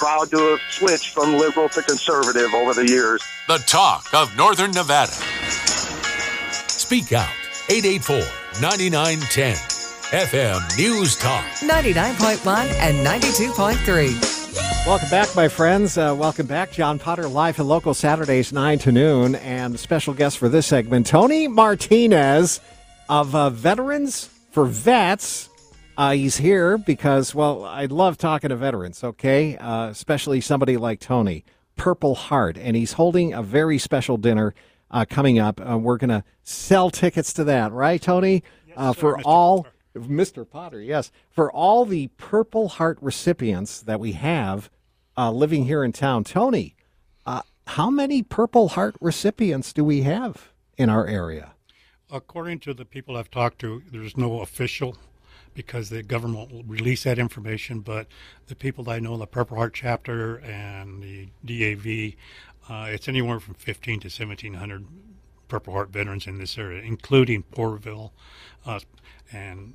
proud to have switched from liberal to conservative over the years. The talk of Northern Nevada. Speak out. 884-9910. FM News Talk. 99.1 and 92.3. Welcome back, my friends. Welcome back. John Potter, live and local, Saturdays, 9 to noon. And special guest for this segment, Tony Martinez of Veterans for Vets. He's here because, well, I love talking to veterans, okay? Especially somebody like Tony, Purple Heart. And he's holding a very special dinner coming up. We're going to sell tickets to that, right, Tony? Yes, sir, for Mr. all... Potter. Mr. Potter, yes. For all the Purple Heart recipients that we have living here in town, Tony, how many Purple Heart recipients do we have in our area? According to the people I've talked to, there's no official because the government will release that information, but the people that I know, the Purple Heart chapter and the DAV, it's anywhere from 15 to 1,700 Purple Heart veterans in this area, including Porterville, and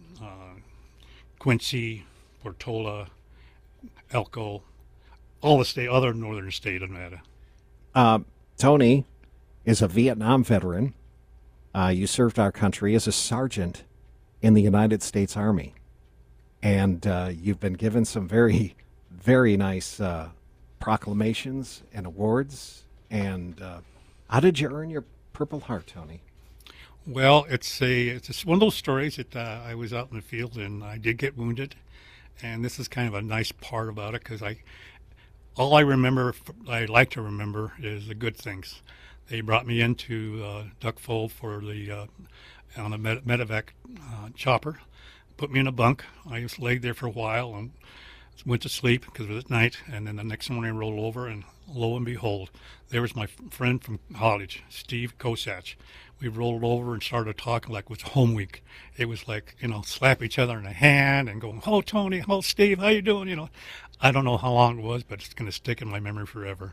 Quincy, Portola, Elko, all the other northern state of Nevada. Tony is a Vietnam veteran. You served our country as a sergeant in the United States Army. And you've been given some very, very nice proclamations and awards. And how did you earn your Purple Heart, Tony? Well, it's one of those stories that I was out in the field and I did get wounded, and this is kind of a nice part about it because all I like to remember is the good things. They brought me into Duck Fold for on a medevac chopper, put me in a bunk. I just laid there for a while and went to sleep because it was at night, and then the next morning I rolled over, and lo and behold, there was my friend from college, Steve Kosach. We rolled over and started talking like it was home week. It was like, slap each other in the hand and going, "Oh, Tony, oh, Steve, how you doing?" I don't know how long it was, but it's going to stick in my memory forever.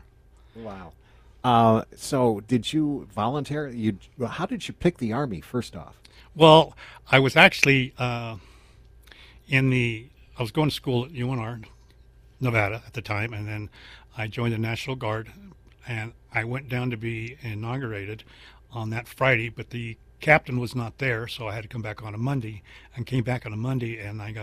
Wow. So did you volunteer? How did you pick the Army, first off? Well, I was actually I was going to school at UNR, Nevada at the time, and then I joined the National Guard, and I went down to be inaugurated on that Friday, but the captain was not there, so I had to come back on a Monday, and came back on a Monday, and I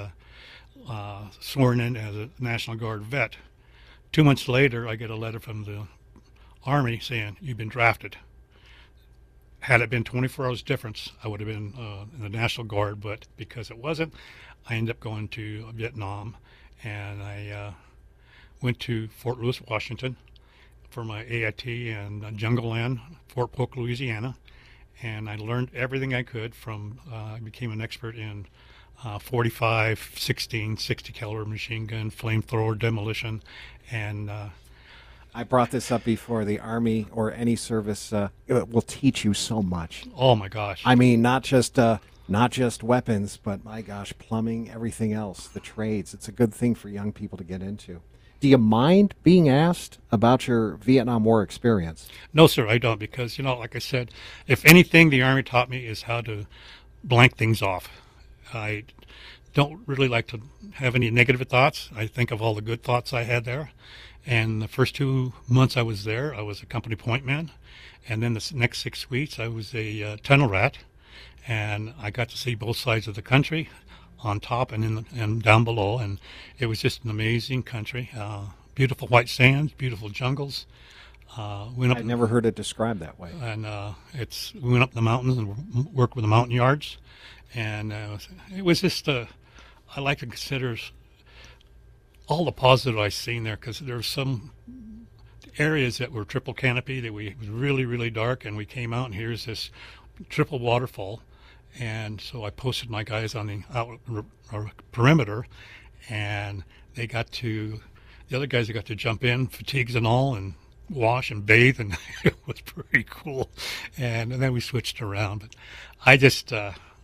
got sworn in as a National Guard vet. 2 months later, I get a letter from the Army saying, "You've been drafted." Had it been 24 hours difference, I would have been in the National Guard, but because it wasn't, I ended up going to Vietnam, and I went to Fort Lewis, Washington for my AIT and Jungle Land, Fort Polk, Louisiana, and I learned everything I could from, I became an expert in 45, 16, 60 caliber machine gun, flamethrower, demolition, and I brought this up before. The Army or any service it will teach you so much. Oh my gosh! I mean, not just weapons, but my gosh, plumbing, everything else, the trades. It's a good thing for young people to get into. Do you mind being asked about your Vietnam War experience? No, sir, I don't, because, like I said, if anything the Army taught me is how to blank things off. I don't really like to have any negative thoughts. I think of all the good thoughts I had there. And the first 2 months I was there, I was a company point man. And then the next 6 weeks, I was a tunnel rat. And I got to see both sides of the country, on top and down below, and it was just an amazing country. Beautiful white sands, beautiful jungles. I've never heard it described that way. And we went up the mountains and worked with the mountain yards, and it was just I like to consider all the positive I've seen there, because there were some areas that were triple canopy that it was really, really dark, and we came out and here's this triple waterfall. And so I posted my guys on the perimeter, and the other guys got to jump in, fatigues and all, and wash and bathe, and it was pretty cool. And then we switched around. But I just,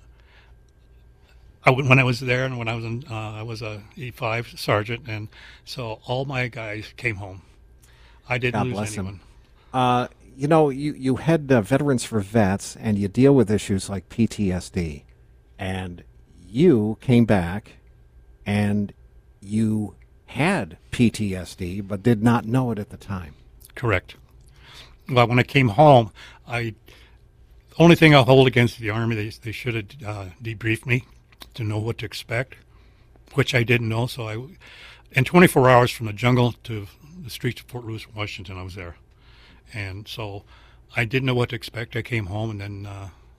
when I was there, and when I was I was a E5 sergeant, and so all my guys came home. I didn't lose anyone. You had Veterans for Vets, and you deal with issues like PTSD. And you came back, and you had PTSD, but did not know it at the time. Correct. Well, when I came home, the only thing I'll hold against the Army, they should have debriefed me to know what to expect, which I didn't know. So in 24 hours from the jungle to the streets of Fort Lewis, Washington, I was there. And so I didn't know what to expect. I came home, and then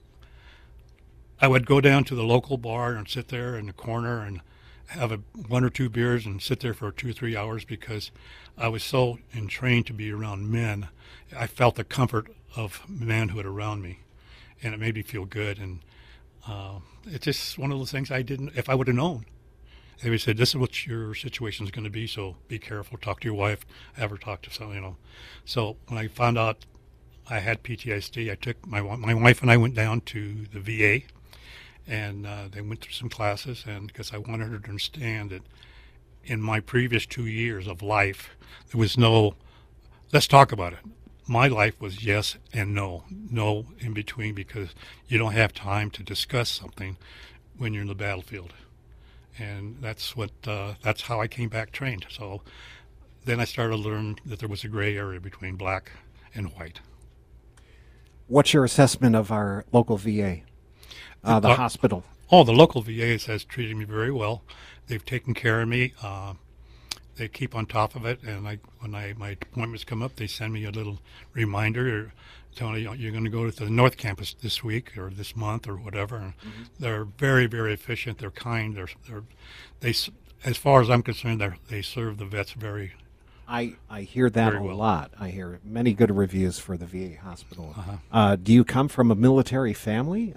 I would go down to the local bar and sit there in the corner and have one or two beers and sit there for 2 or 3 hours because I was so entrained to be around men. I felt the comfort of manhood around me, and it made me feel good. And it's just one of those things I didn't, if I would have known. They would say, this is what your situation is going to be, so be careful, talk to your wife, ever talk to someone, So when I found out I had PTSD, I took my wife and I went down to the VA, and they went through some classes, and because I wanted her to understand that in my previous 2 years of life, there was no, let's talk about it. My life was yes and no in between, because you don't have time to discuss something when you're in the battlefield. And that's how I came back trained. So then I started to learn that there was a gray area between black and white. What's your assessment of our local VA, the hospital? Oh, the local VA has treated me very well. They've taken care of me. They keep on top of it, and when my appointments come up, they send me a little reminder telling me you're going to go to the North Campus this week or this month or whatever. And they're very, very efficient. They're kind. They, as far as I'm concerned, they serve the vets very. I hear that a well. lot. I hear many good reviews for the VA hospital. Do you come from a military family?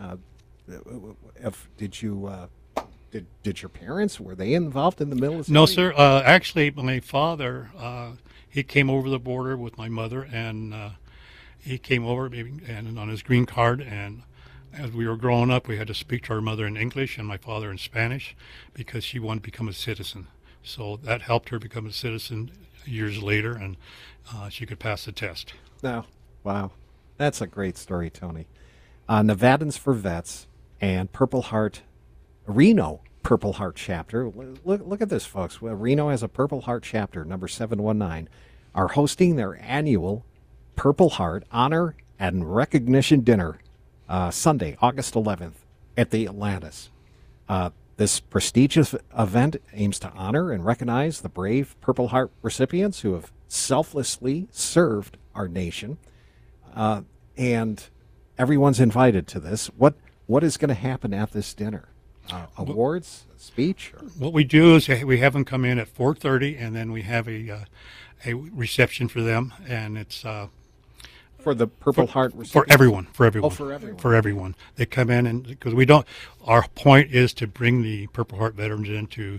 Did your parents, were they involved in the military? No, sir. Actually, my father, he came over the border with my mother, and he came over and on his green card. And as we were growing up, we had to speak to our mother in English and my father in Spanish because she wanted to become a citizen. So that helped her become a citizen years later, and she could pass the test. Oh, wow. That's a great story, Tony. Nevadans for Vets and Purple Heart Reno Purple Heart chapter. Look at this, folks. Reno has a Purple Heart chapter, number 719, are hosting their annual Purple Heart Honor and Recognition Dinner Sunday, August 11th at the Atlantis. This prestigious event aims to honor and recognize the brave Purple Heart recipients who have selflessly served our nation. And everyone's invited to this. What is going to happen at this dinner? Awards, speech? Or? What we do is we have them come in at 4:30, and then we have a reception for them, and it's for the Purple Heart recipients? For everyone. Oh, for everyone. For everyone. They come in, and because our point is to bring the Purple Heart veterans into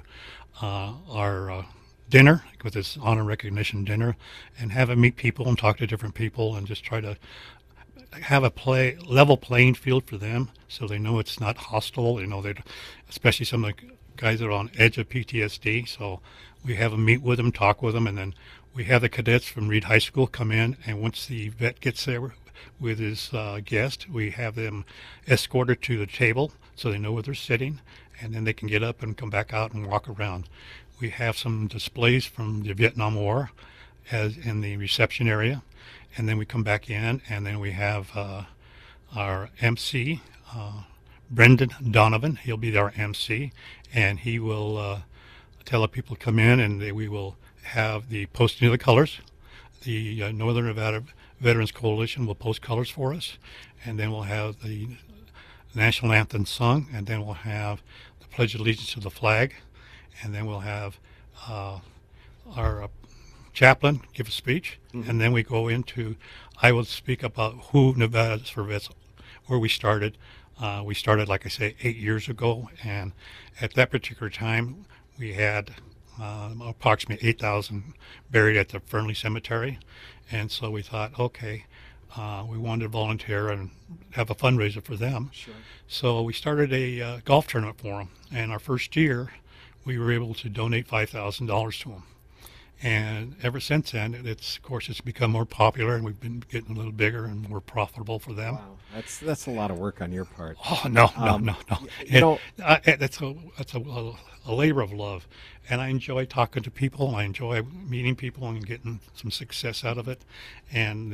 our dinner, with this honor recognition dinner, and have them meet people and talk to different people, and just try to have a level playing field for them, so they know it's not hostile. Especially some of the guys that are on edge of PTSD. So we have them meet with them, talk with them, and then we have the cadets from Reed High School come in. And once the vet gets there with his guest, we have them escorted to the table so they know where they're sitting, and then they can get up and come back out and walk around. We have some displays from the Vietnam War as in the reception area. And then we come back in, and then we have our MC, Brendan Donovan. He'll be our MC, and he will tell the people to come in, and we will have the posting of the colors. The Northern Nevada Veterans Coalition will post colors for us, and then we'll have the national anthem sung, and then we'll have the Pledge of Allegiance to the flag, and then we'll have our chaplain give a speech, and then we go into, I will speak about who Nevada's for Vets, where we started. We started, like I say, 8 years ago, and at that particular time, we had approximately 8,000 buried at the Fernley Cemetery, and so we thought, okay, we wanted to volunteer and have a fundraiser for them. Sure. So we started a golf tournament for them, and our first year, we were able to donate $5,000 to them. And ever since then, of course it's become more popular, and we've been getting a little bigger and more profitable for them. Wow, that's a lot of work on your part. Oh no. You know, That's a labor of love, and I enjoy talking to people. I enjoy meeting people and getting some success out of it. And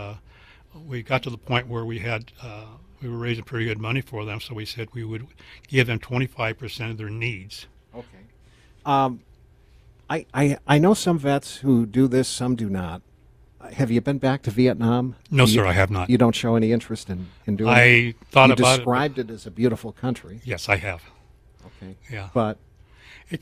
we got to the point where we were raising pretty good money for them, so we said we would give them 25% of their needs. okay. I know some vets who do this, some do not. Have you been back to Vietnam? No, sir, I have not. You don't show any interest in doing it? I thought You about it. described it as a beautiful country. Yes, I have. Okay. Yeah. But It's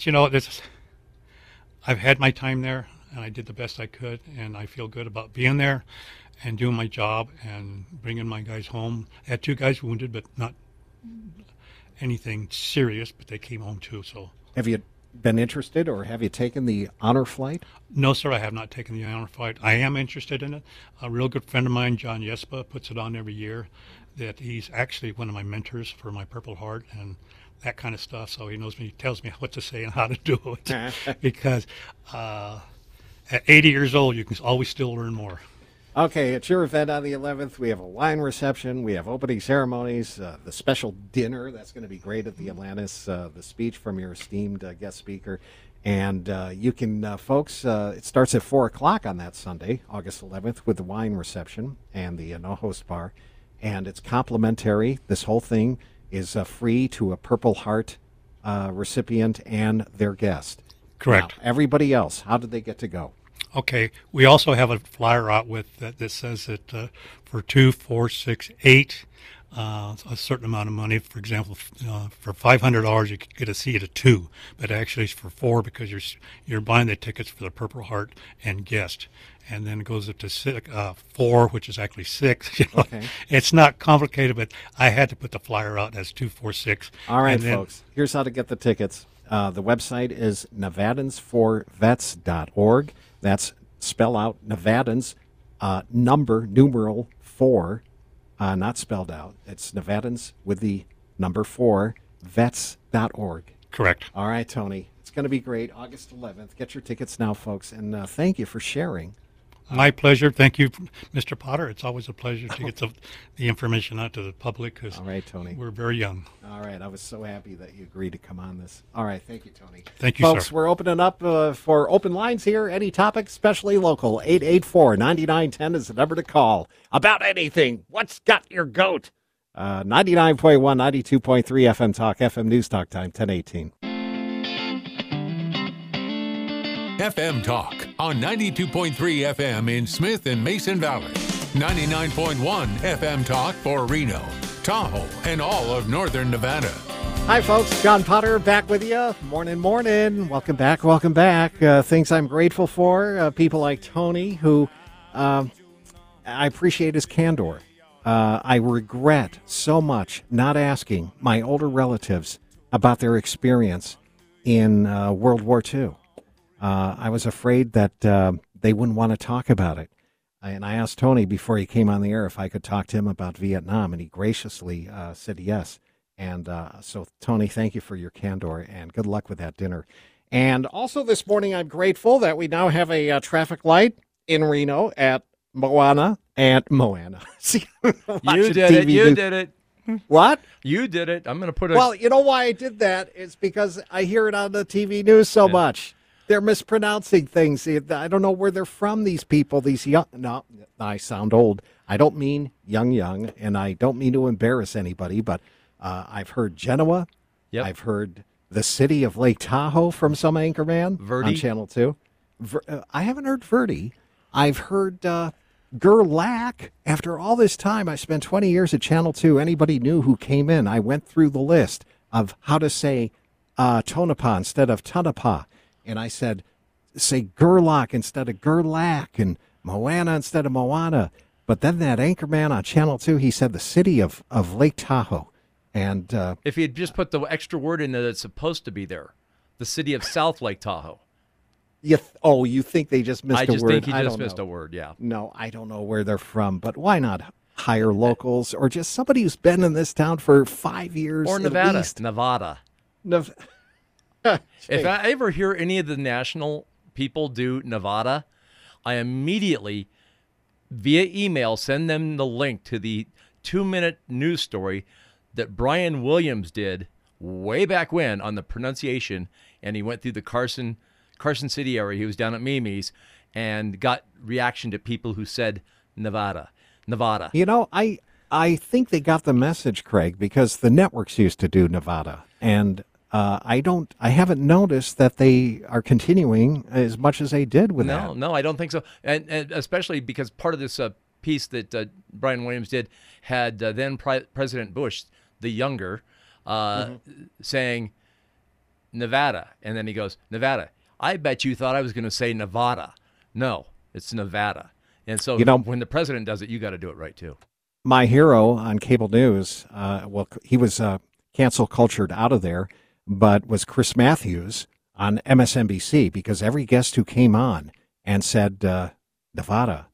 I've had my time there, and I did the best I could, and I feel good about being there and doing my job and bringing my guys home. I had 2 guys wounded, but not anything serious, but they came home too. So have you been interested, or have you taken the honor flight? no, sir, I have not taken the honor flight. I am interested in it. A real good friend of mine, John Yespa, puts it on every year. That he's actually one of my mentors for my Purple Heart and that kind of stuff. So he knows me, he tells me what to say and how to do it. Because at 80 years old, you can always still learn more. Okay, it's your event on the 11th. We have a wine reception. We have opening ceremonies, the special dinner. That's going to be great at the Atlantis, the speech from your esteemed guest speaker. And you can, folks, it starts at 4 o'clock on that Sunday, August 11th, with the wine reception and the No Host Bar. And it's complimentary. This whole thing is free to a Purple Heart recipient and their guest. Correct. Now, everybody else, how did they get to go? Okay. We also have a flyer out with that says that for 2, 4, 6, 8, a certain amount of money. For example, for $500, you could get a seat at 2, but actually it's for 4 because you're buying the tickets for the Purple Heart and guest. And then it goes up to 4, which is actually 6. Okay. It's not complicated, but I had to put the flyer out as 2, 4, 6. All right, And then- folks. Here's how to get the tickets. The website is nevadansforvets.org. That's spell out Nevadans, numeral 4, not spelled out. It's Nevadans with the number 4, vets.org. Correct. All right, Tony. It's going to be great. August 11th. Get your tickets now, folks. And thank you for sharing. My pleasure. Thank you, Mr. Potter. It's always a pleasure to get the information out to the public because All right, Tony. we're very young. All right. I was so happy that you agreed to come on this. All right. Thank you, Tony. Thank you, Folks, sir. we're opening up for open lines here. Any topic, especially local. 884-9910 is the number to call. About anything. What's got your goat? 99.1, 92.3 FM Talk, FM News Talk Time, 1018. FM Talk on 92.3 FM in Smith and Mason Valley. 99.1 FM Talk for Reno, Tahoe, and all of northern Nevada. Hi, folks. John Potter back with you. Morning. Welcome back. Things I'm grateful for. People like Tony, who I appreciate his candor. I regret so much not asking my older relatives about their experience in World War II. I was afraid that they wouldn't want to talk about it. And I asked Tony before he came on the air if I could talk to him about Vietnam, and he graciously said yes. And so, Tony, thank you for your candor, and good luck with that dinner. And also this morning, I'm grateful that we now have a traffic light in Reno at Moana. See, You did it. What? You did it. I'm going to put a. Well, you know why I did that is because I hear it on the TV news so much. They're mispronouncing things. I don't know where they're from, these people, these young. No, I sound old. I don't mean young, and I don't mean to embarrass anybody, but I've heard Genoa. Yep. I've heard the city of Lake Tahoe from some anchorman Verde. on Channel 2. I haven't heard Verde. I've heard Gerlach. After all this time, I spent 20 years at Channel 2. Anybody new who came in, I went through the list of how to say Tonopah instead of Tonopah. And I said, say Gerlach instead of Gerlach and Moana instead of Moana. But then that anchorman on Channel 2, he said the city of Lake Tahoe. And if he had just put the extra word in there that's supposed to be there, the city of South Lake Tahoe. you think they just missed a word? I just think he I just don't missed know. a word, yeah. No, I don't know where they're from. But why not hire locals or just somebody who's been in this town for 5 years Or at Nevada. least? Nevada. Nev- If I ever hear any of the national people do Nevada, I immediately, via email, send them the link to the 2-minute news story that Brian Williams did way back when on the pronunciation, and he went through the Carson City area. He was down at Mimi's and got reaction to people who said Nevada. You know, I think they got the message, Craig, because the networks used to do Nevada, and I haven't noticed that they are continuing as much as they did with that. No, I don't think so, and especially because part of this piece that Brian Williams did had then President Bush, the younger, saying Nevada, and then he goes, Nevada. I bet you thought I was going to say Nevada. No, it's Nevada. And so when the president does it, you got to do it right too. My hero on cable news, he was cancel cultured out of there, but was Chris Matthews on MSNBC, because every guest who came on and said Nevada.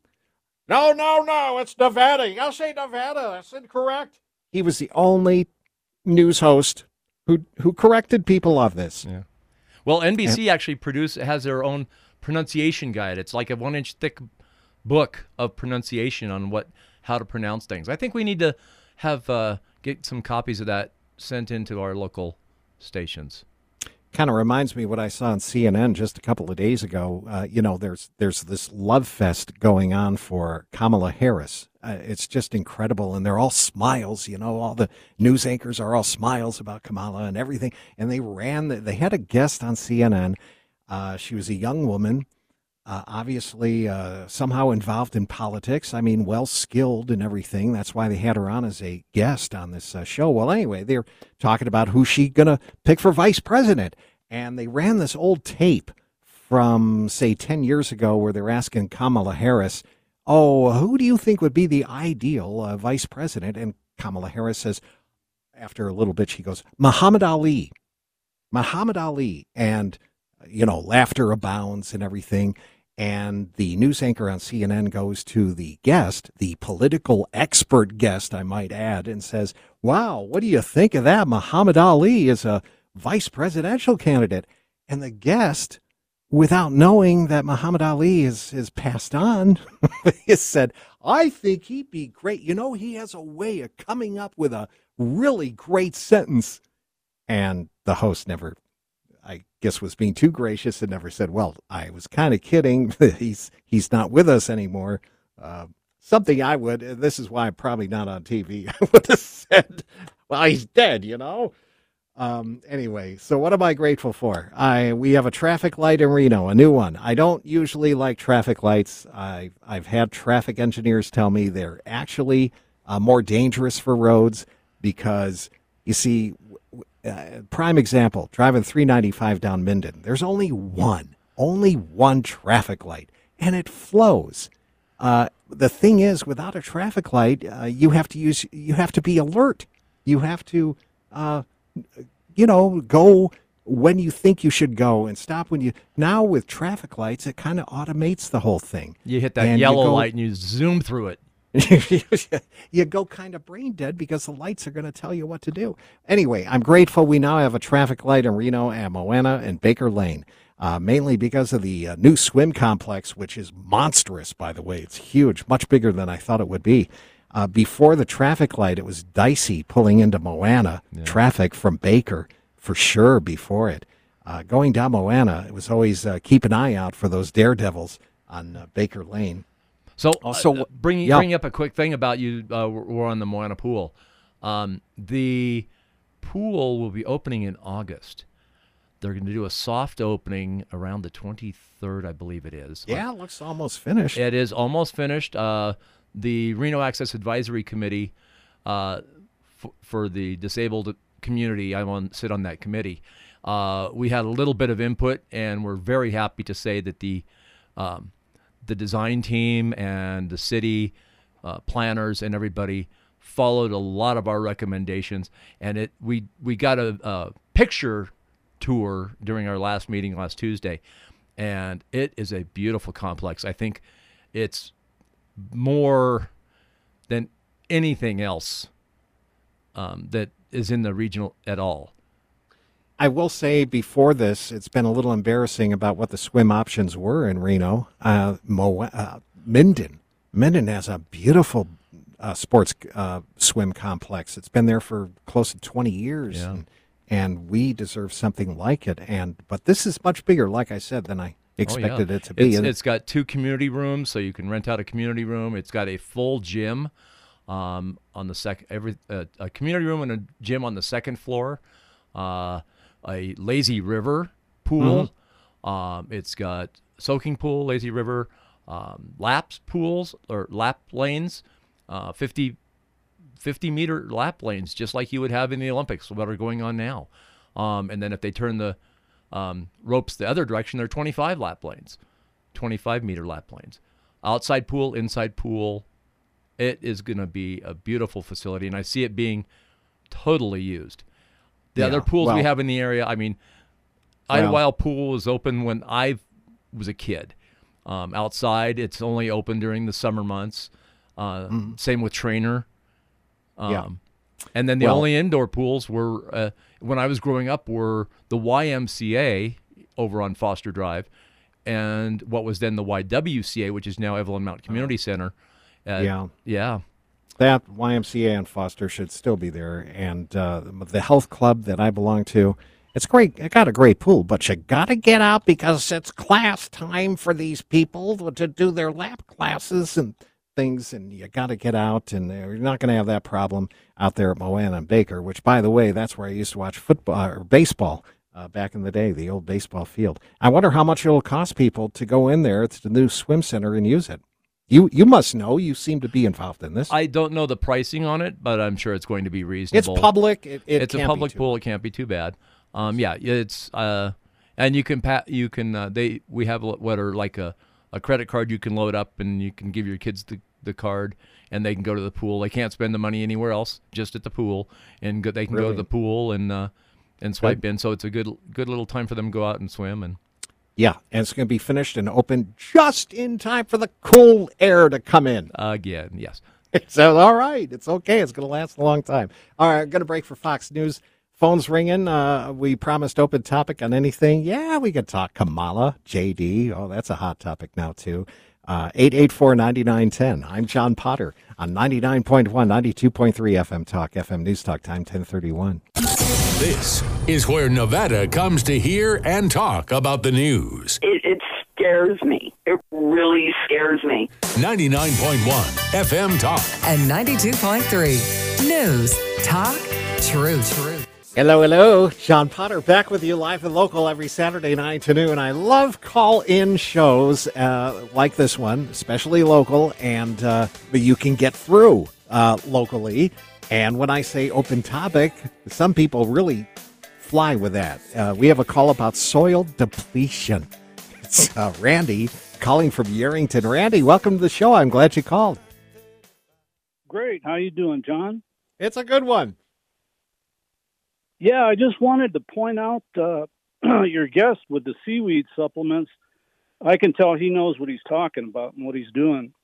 No, it's Nevada. You got to say Nevada. That's incorrect. He was the only news host who corrected people of this. Yeah. Well, NBC actually has their own pronunciation guide. It's like a 1-inch thick book of pronunciation on how to pronounce things. I think we need to have get some copies of that sent into our local stations. Kind of reminds me what I saw on CNN just a couple of days ago. There's this love fest going on for Kamala Harris. It's just incredible, and they're all smiles. All the news anchors are all smiles about Kamala and everything. And they had a guest on CNN. She was a young woman, obviously somehow involved in politics. I mean, well-skilled and everything. That's why they had her on as a guest on this show. Well, anyway, they're talking about who's she going to pick for vice president. And they ran this old tape from, say, 10 years ago where they're asking Kamala Harris, who do you think would be the ideal vice president? And Kamala Harris says, after a little bit, she goes, Muhammad Ali. And, laughter abounds and everything. And the news anchor on CNN goes to the guest, the political expert guest, I might add, and says, wow, what do you think of that? Muhammad Ali is a vice presidential candidate. And the guest, without knowing that Muhammad Ali is passed on, he said, I think he'd be great. He has a way of coming up with a really great sentence. And the host never, I guess, was being too gracious and never said, well, I was kind of kidding. He's not with us anymore. Something I would, this is why I'm probably not on TV, I would have said, well, he's dead, Anyway, so what am I grateful for? We have a traffic light in Reno, a new one. I don't usually like traffic lights. I've had traffic engineers tell me they're actually more dangerous for roads because, you see, prime example, driving 395 down Minden. There's only one traffic light, and it flows. The thing is, without a traffic light, you have to be alert. You have to, go when you think you should go and stop now with traffic lights, it kind of automates the whole thing. You hit that yellow light and you zoom through it. You go kind of brain dead because the lights are going to tell you what to do. Anyway, I'm grateful we now have a traffic light in Reno at Moana and Baker Lane, mainly because of the new swim complex, which is monstrous, by the way. It's huge, much bigger than I thought it would be. Before the traffic light, it was dicey pulling into Moana, traffic from Baker, for sure before it. Going down Moana, it was always keep an eye out for those daredevils on Baker Lane. So, also, bring up a quick thing about you. We're on the Moana pool. The pool will be opening in August. They're going to do a soft opening around the 23rd, I believe it is. Yeah, it looks almost finished. It is almost finished. The Reno Access Advisory Committee for the disabled community, sit on that committee. We had a little bit of input, and we're very happy to say that the design team and the city planners and everybody followed a lot of our recommendations. And we got a picture tour during our last meeting last Tuesday, and it is a beautiful complex. I think it's more than anything else that is in the regional at all. I will say before this, it's been a little embarrassing about what the swim options were in Reno. Minden. Minden has a beautiful sports swim complex. It's been there for close to 20 years, and we deserve something like it. But this is much bigger, like I said, than I expected it to be. It's got 2 community rooms, so you can rent out a community room. It's got a full gym on the second, a community room and a gym on the second floor. A lazy river pool. It's got soaking pool, lazy river, laps pools or lap lanes, 50-meter lap lanes, just like you would have in the Olympics, what are going on now. And then if they turn the ropes the other direction, they're 25 lap lanes, 25-meter lap lanes. Outside pool, inside pool. It is going to be a beautiful facility, and I see it being totally used. The other pools we have in the area, I mean, Idlewild Pool was open when I was a kid. Outside, it's only open during the summer months. Same with Trainer. And then the only indoor pools were, when I was growing up, were the YMCA over on Foster Drive and what was then the YWCA, which is now Evelyn Mount Community Center. That YMCA and Foster should still be there. And the health club that I belong to, it's great. It got a great pool, but you got to get out because it's class time for these people to do their lap classes and things, and you got to get out, and you're not going to have that problem out there at Moana and Baker, which, by the way, that's where I used to watch football or baseball back in the day, the old baseball field. I wonder how much it'll cost people to go in there. It's the new swim center and use it. You must know. You seem to be involved in this. I don't know the pricing on it, but I'm sure it's going to be reasonable. It's public. It's a public pool. It can't be too bad. It's and you can we have what are like a credit card you can load up, and you can give your kids the card, and they can go to the pool. They can't spend the money anywhere else, just at the pool, and they can go to the pool and swipe in. So it's a good little time for them to go out and swim. And yeah, and it's going to be finished and open just in time for the cool air to come in. Again, yes. So, all right. It's okay. It's going to last a long time. All right, I'm going to break for Fox News. Phone's ringing. We promised open topic on anything. Yeah, we could talk Kamala, JD. Oh, that's a hot topic now, too. 884-9910. I'm John Potter on 99.1, 92.3 FM Talk, FM News Talk, time 1031. This is where Nevada comes to hear and talk about the news. It scares me. It really scares me. 99.1 FM Talk. And 92.3 News, Talk, Truth. Hello. John Potter back with you live and local every Saturday night to noon. I love call-in shows like this one, especially local, and you can get through locally. And when I say open topic, some people really fly with that. We have a call about soil depletion. It's Randy calling from Yerington. Randy, welcome to the show. I'm glad you called. Great. How you doing, John? It's a good one. Yeah, I just wanted to point out your guest with the seaweed supplements. I can tell he knows what he's talking about and what he's doing.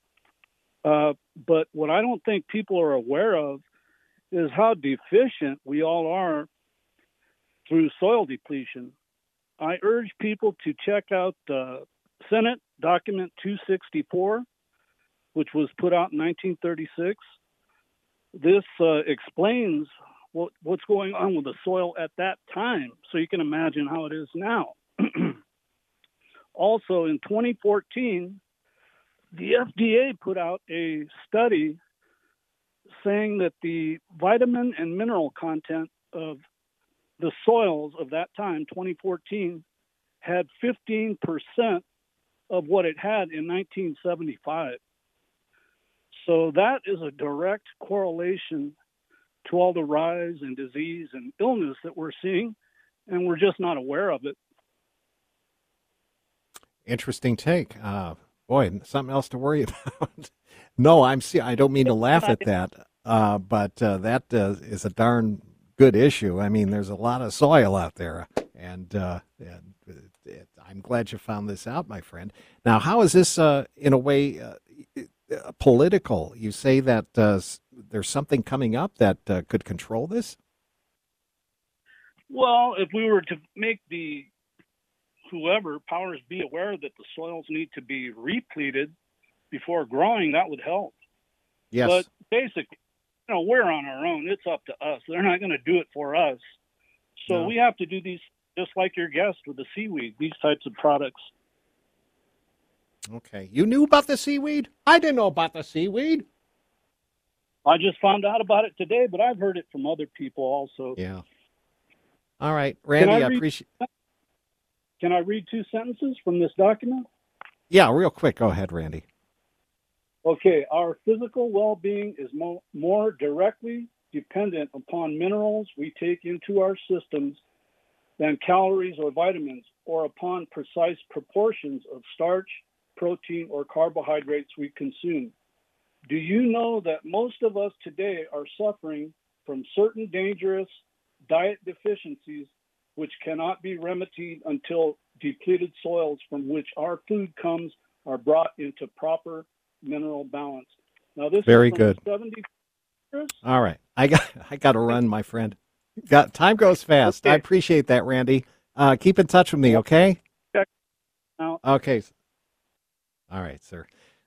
But what I don't think people are aware of is how deficient we all are through soil depletion. I urge people to check out Senate Document 264, which was put out in 1936. This explains what's going on with the soil at that time, so you can imagine how it is now. Also, in 2014, the FDA put out a study saying that the vitamin and mineral content of the soils of that time, 2014, had 15% of what it had in 1975. So that is a direct correlation to all the rise in disease and illness that we're seeing, and we're just not aware of it. Interesting take. Boy, something else to worry about. No, I don't mean to laugh at that, but that is a darn good issue. I mean, there's a lot of soil out there, and I'm glad you found this out, my friend. Now, how is this, in a way, political? You say that there's something coming up that could control this? Well, if we were to make whoever powers be aware that the soils need to be repleted before growing, that would help. Yes. But basically, we're on our own. It's up to us. They're not going to do it for us. So we have to do these, just like your guest with the seaweed, these types of products. Okay. You knew about the seaweed? I didn't know about the seaweed. I just found out about it today, but I've heard it from other people also. Yeah. All right. Randy, I appreciate. Can I read 2 sentences from this document? Yeah, real quick. Go ahead, Randy. Okay. Our physical well-being is more directly dependent upon minerals we take into our systems than calories or vitamins, or upon precise proportions of starch, protein, or carbohydrates we consume. Do you know that most of us today are suffering from certain dangerous diet deficiencies which cannot be remedied until depleted soils from which our food comes are brought into proper mineral balance? Now, this very is from good. 70. All right, I got to run, my friend. Time goes fast. Okay. I appreciate that, Randy. Keep in touch with me, okay? Okay. All right, sir.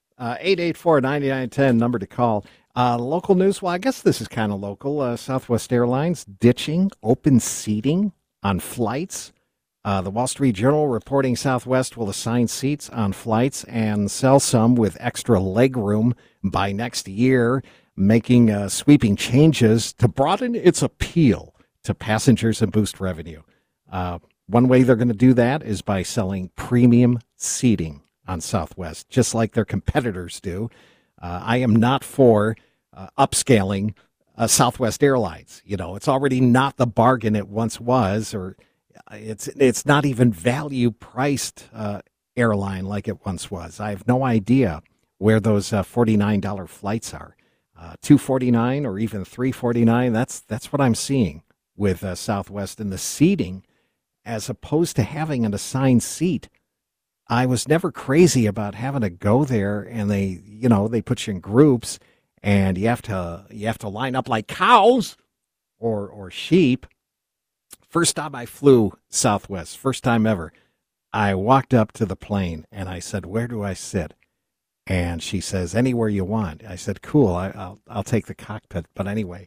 884-9910, number to call. Local news, well, I guess this is kind of local. Southwest Airlines ditching open seating on flights. The Wall Street Journal reporting Southwest will assign seats on flights and sell some with extra leg room by next year, making sweeping changes to broaden its appeal to passengers and boost revenue. One way they're going to do that is by selling premium seating on Southwest, just like their competitors do. I am not for upscaling Southwest Airlines. It's already not the bargain it once was, or it's not even value priced airline like it once was. I have no idea where those $49 flights are. $249 or even $349. That's what I'm seeing with Southwest, and the seating, as opposed to having an assigned seat. I was never crazy about having to go there, and they put you in groups, and you have to line up like cows or sheep. First time I flew Southwest, first time ever, I walked up to the plane and I said, "Where do I sit?" And she says, "Anywhere you want." I said, "Cool, I'll take the cockpit." But anyway,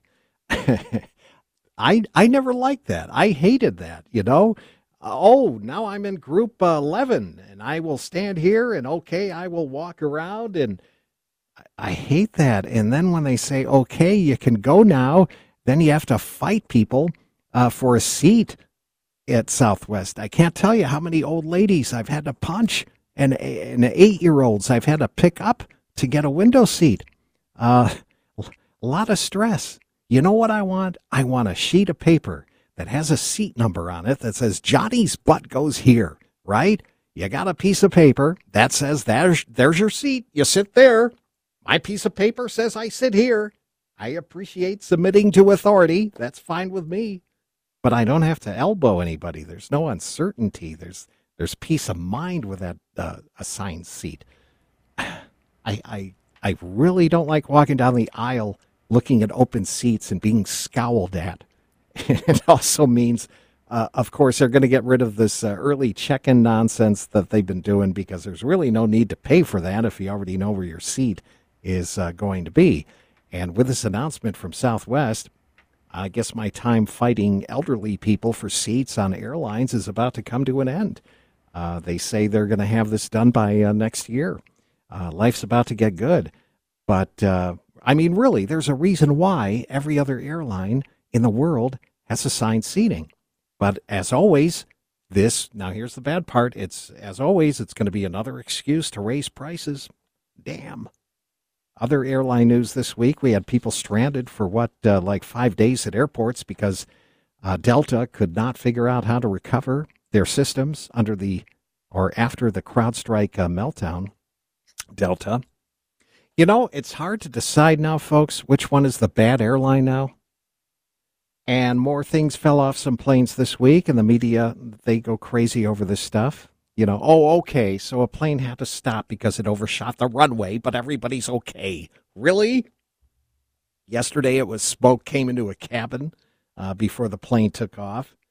I never liked that. I hated that, Oh, now I'm in group 11 and I will stand here and okay, I will walk around, and I hate that. And then when they say, okay, you can go now, then you have to fight people for a seat at Southwest. I can't tell you how many old ladies I've had to punch and 8-year-olds I've had to pick up to get a window seat. A lot of stress. You know what I want? I want a sheet of paper that has a seat number on it that says Johnny's butt goes here, right? You got a piece of paper that says there's your seat. You sit there. My piece of paper says I sit here. I appreciate submitting to authority. That's fine with me. But I don't have to elbow anybody. There's no uncertainty. There's peace of mind with that assigned seat. I really don't like walking down the aisle looking at open seats and being scowled at. It also means, of course, they're going to get rid of this early check-in nonsense that they've been doing, because there's really no need to pay for that if you already know where your seat is going to be. And with this announcement from Southwest, I guess my time fighting elderly people for seats on airlines is about to come to an end. They say they're going to have this done by next year. Life's about to get good. But, really, there's a reason why every other airline in the world has assigned seating. But as always, now here's the bad part. It's going to be another excuse to raise prices. Damn. Other airline news this week, we had people stranded for like 5 days at airports because Delta could not figure out how to recover their systems after the CrowdStrike meltdown. Delta. It's hard to decide now, folks, which one is the bad airline now. And more things fell off some planes this week, and the media, they go crazy over this stuff. Okay, so a plane had to stop because it overshot the runway, but everybody's okay. Really? Yesterday it was smoke came into a cabin before the plane took off.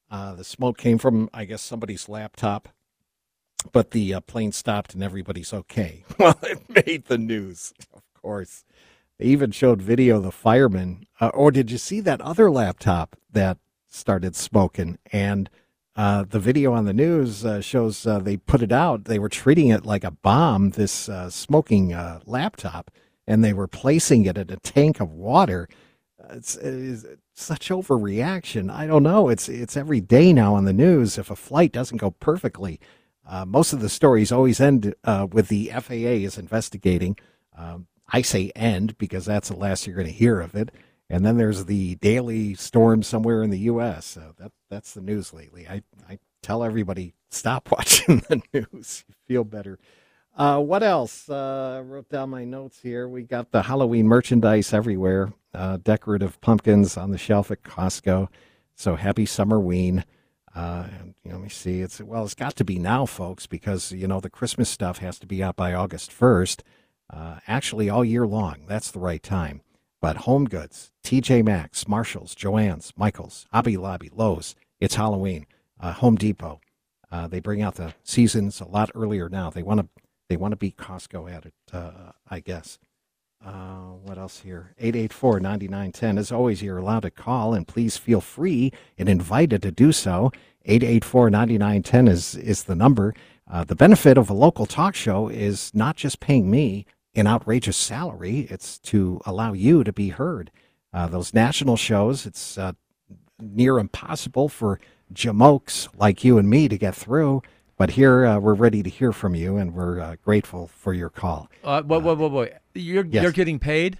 The smoke came from, I guess, somebody's laptop, but the plane stopped and everybody's okay. Well, it made the news, of course. They even showed video of the firemen. Or did you see that other laptop that started smoking? And the video on the news shows they put it out. They were treating it like a bomb, this smoking laptop, and they were placing it in a tank of water. It's such overreaction. I don't know. It's every day now on the news. If a flight doesn't go perfectly, most of the stories always end with the FAA is investigating. I say end because that's the last you're going to hear of it. And then there's the daily storm somewhere in the U.S. That's the news lately. I tell everybody, stop watching the news. You feel better. What else? I wrote down my notes here. We got the Halloween merchandise everywhere. Decorative pumpkins on the shelf at Costco. So happy Summerween. And, let me see. It's got to be now, folks, because, the Christmas stuff has to be out by August 1st. Actually, all year long. That's the right time. But Home Goods, TJ Maxx, Marshalls, Joann's, Michael's, Hobby Lobby, Lowe's, it's Halloween. Home Depot, they bring out the seasons a lot earlier now. They want to beat Costco at it, I guess. What else here? 884-9910. As always, you're allowed to call, and please feel free and invited to do so. 884-9910 is the number. The benefit of a local talk show is not just paying me an outrageous salary. It's to allow you to be heard. Those national shows, it's near impossible for jamokes like you and me to get through. But here, we're ready to hear from you, and we're grateful for your call. Wait. You're getting paid?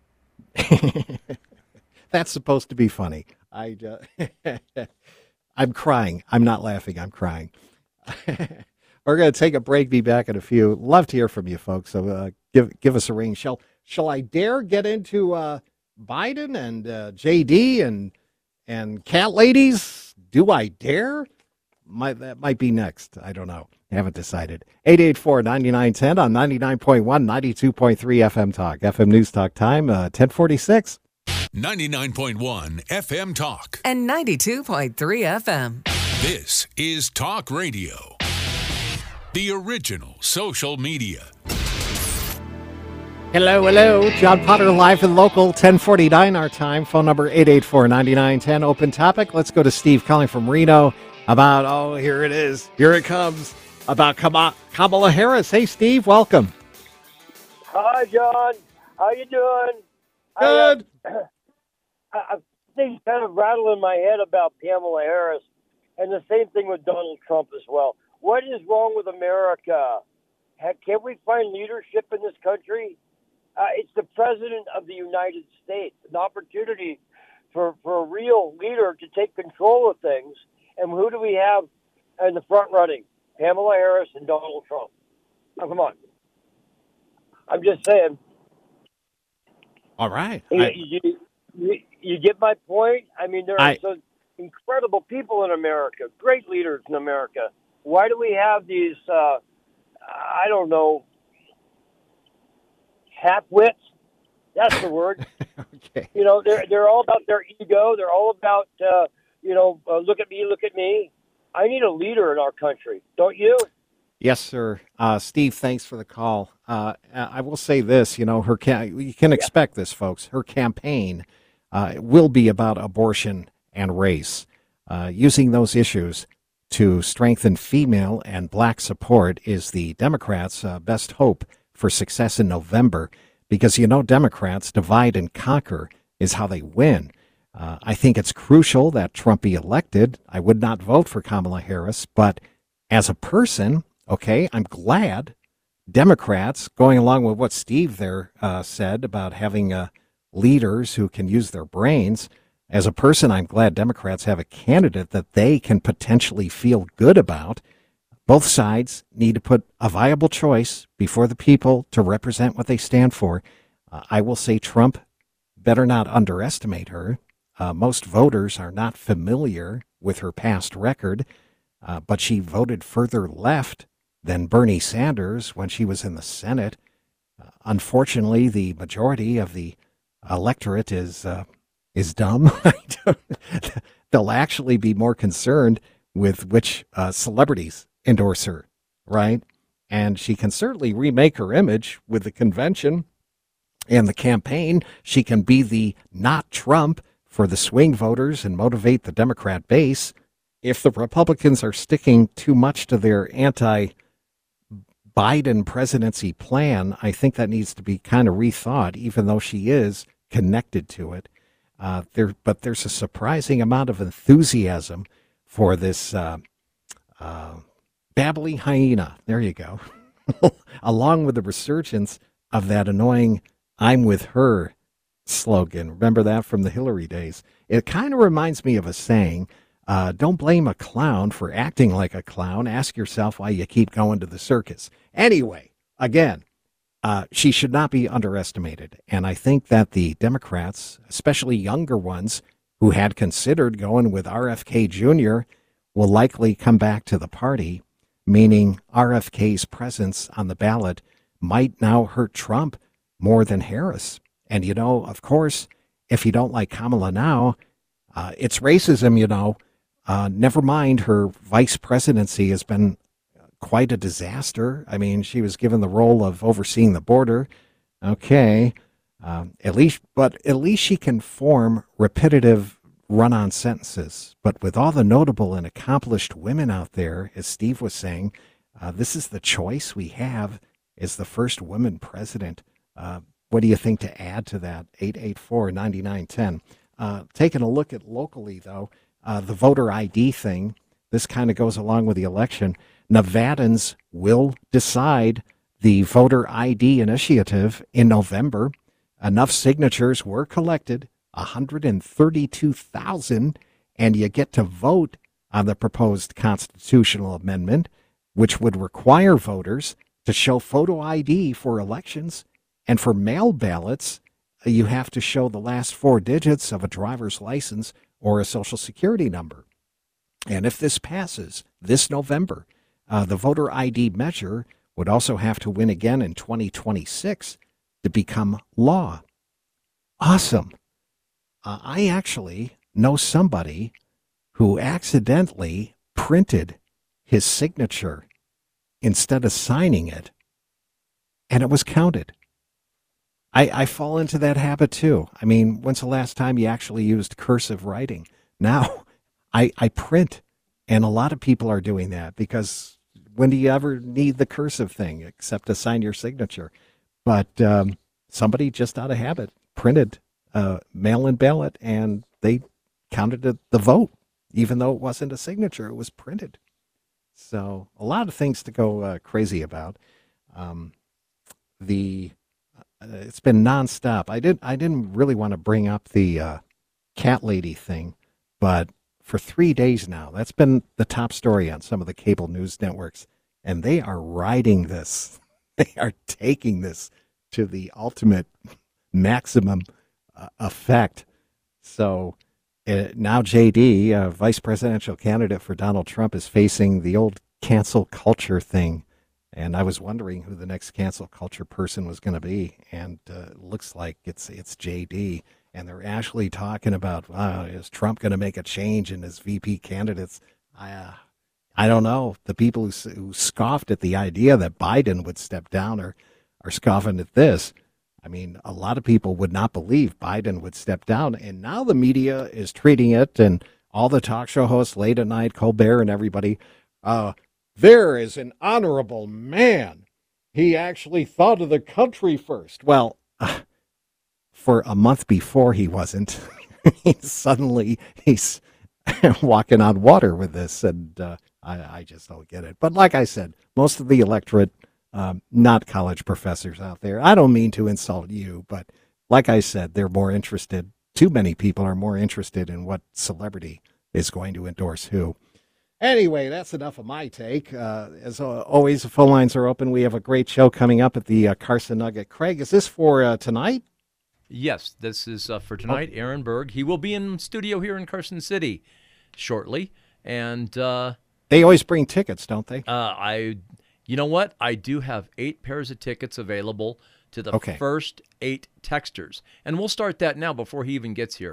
That's supposed to be funny. I'm crying. I'm not laughing. I'm crying. We're going to take a break. Be back in a few. Love to hear from you, folks. So give us a ring. Shall I dare get into Biden and JD and cat ladies? Do I dare? That might be next. I don't know. I haven't decided. 884-9910 on 99.1, 92.3 FM Talk. FM News Talk time, 1046. 99.1 FM Talk. And 92.3 FM. This is Talk Radio. The original social media. Hello. John Potter live and local, 1049 our time. Phone number 884-9910. Open topic. Let's go to Steve calling from Reno about, here it is. Here it comes. About Kamala Harris. Hey, Steve, welcome. Hi, John. How you doing? Good. I things kind of rattle in my head about Kamala Harris, and the same thing with Donald Trump as well. What is wrong with America? Can't we find leadership in this country? It's the President of the United States, an opportunity for a real leader to take control of things. And who do we have in the front running? Kamala Harris and Donald Trump. Oh, come on. I'm just saying. All right. You get my point? I mean, there are some incredible people in America, great leaders in America. Why do we have these, I don't know, half-wits? That's the word. Okay. They're all about their ego. They're all about, look at me. I need a leader in our country, don't you? Yes, sir. Steve, thanks for the call. I will say this, you can expect this, folks. Her campaign will be about abortion and race. Using those issues to strengthen female and black support is the Democrats' best hope for success in November, because, Democrats divide and conquer is how they win. I think it's crucial that Trump be elected. I would not vote for Kamala Harris, but as a person, okay, I'm glad Democrats, going along with what Steve there said about having leaders who can use their brains, as a person, I'm glad Democrats have a candidate that they can potentially feel good about. Both sides need to put a viable choice before the people to represent what they stand for. I will say Trump better not underestimate her. Most voters are not familiar with her past record, but she voted further left than Bernie Sanders when she was in the Senate. Unfortunately, the majority of the electorate is dumb. they'll actually be more concerned with which celebrities endorse her, right? And she can certainly remake her image with the convention and the campaign. She can be the not Trump for the swing voters and motivate the Democrat base. If the Republicans are sticking too much to their anti-Biden presidency plan, I think that needs to be kind of rethought, even though she is connected to it. But there's a surprising amount of enthusiasm for this babbling hyena. There you go. Along with the resurgence of that annoying "I'm with her" slogan. Remember that from the Hillary days? It kind of reminds me of a saying, don't blame a clown for acting like a clown. Ask yourself why you keep going to the circus. Anyway, again, she should not be underestimated. And I think that the Democrats, especially younger ones who had considered going with RFK Jr., will likely come back to the party, meaning RFK's presence on the ballot might now hurt Trump more than Harris. And, of course, if you don't like Kamala now, it's racism, never mind her vice presidency has been quite a disaster. I mean, she was given the role of overseeing the border. Okay. At least she can form repetitive run-on sentences. But with all the notable and accomplished women out there, as Steve was saying, this is the choice we have as the first woman president. What do you think to add to that? 884-9910. Taking a look at locally, though, the voter ID thing, this kind of goes along with the election. Nevadans will decide the voter ID initiative in November. Enough signatures were collected, 132,000, and you get to vote on the proposed constitutional amendment, which would require voters to show photo ID for elections. And for mail ballots, you have to show the last 4 digits of a driver's license or a Social Security number. And if this passes this November, the voter ID measure would also have to win again in 2026 to become law. Awesome. I actually know somebody who accidentally printed his signature instead of signing it, and it was counted. I fall into that habit too. I mean, when's the last time you actually used cursive writing? Now, I print, and a lot of people are doing that because when do you ever need the cursive thing except to sign your signature? But somebody just out of habit printed a mail-in ballot, and they counted the vote, even though it wasn't a signature. It was printed. So a lot of things to go crazy about. It's been nonstop. I didn't really want to bring up the cat lady thing, but for 3 days now, that's been the top story on some of the cable news networks, and they are riding this. They are taking this to the ultimate maximum effect. So now JD, vice presidential candidate for Donald Trump, is facing the old cancel culture thing. And I was wondering who the next cancel culture person was going to be, and it looks like it's JD. And they're actually talking about, is Trump going to make a change in his VP candidates? I don't know. The people who scoffed at the idea that Biden would step down are scoffing at this. I mean, a lot of people would not believe Biden would step down, and now the media is treating it, and all the talk show hosts late at night, Colbert and everybody, there is an honorable man. He actually thought of the country first. Well, for a month before he wasn't. Suddenly he's walking on water with this, and I just don't get it. But like I said, most of the electorate, not college professors out there. I don't mean to insult you, but like I said, they're more interested. Too many people are more interested in what celebrity is going to endorse who. Anyway, that's enough of my take. As always, the phone lines are open. We have a great show coming up at the Carson Nugget. Craig, is this for tonight? Yes, this is for tonight. Aaron Berg. He will be in studio here in Carson City shortly. And they always bring tickets, don't they? You know what? I do have 8 pairs of tickets available to the first 8 texters. And we'll start that now before he even gets here.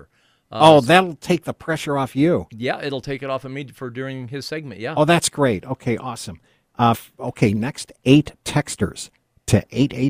That'll take the pressure off you. Yeah, it'll take it off of me for during his segment. Yeah. Oh, that's great. Okay, awesome. Okay, next 8 texters to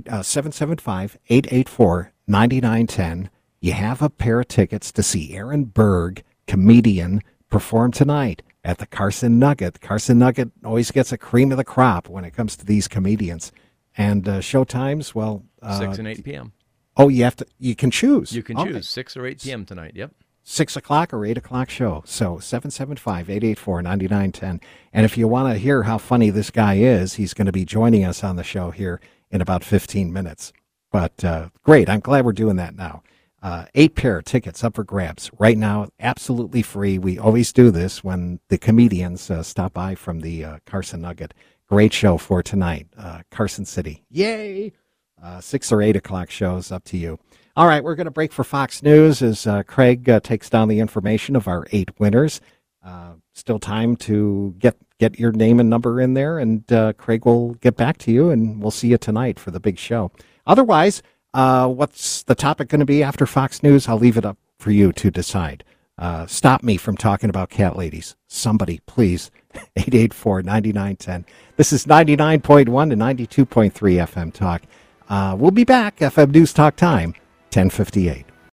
775-884-9910. You have a pair of tickets to see Aaron Berg, comedian, perform tonight at the Carson Nugget. Carson Nugget always gets a cream of the crop when it comes to these comedians. And show times, 6 and 8 p.m. Oh, you can choose. You can choose 6 or 8 p.m. tonight. Yep. 6 o'clock or 8 o'clock show. So 775-884-9910. And if you want to hear how funny this guy is, he's going to be joining us on the show here in about 15 minutes. But great. I'm glad we're doing that now. 8 pair of tickets up for grabs right now, absolutely free. We always do this when the comedians stop by from the Carson Nugget. Great show for tonight, Carson City. Yay! 6 or 8 o'clock shows, up to you. All right, we're going to break for Fox News as Craig takes down the information of our 8 winners. Still time to get your name and number in there, and Craig will get back to you, and we'll see you tonight for the big show. Otherwise, what's the topic going to be after Fox News? I'll leave it up for you to decide. Stop me from talking about cat ladies. Somebody, please. 884-9910. This is 99.1 to 92.3 FM Talk. We'll be back. FM News Talk time, 10:58.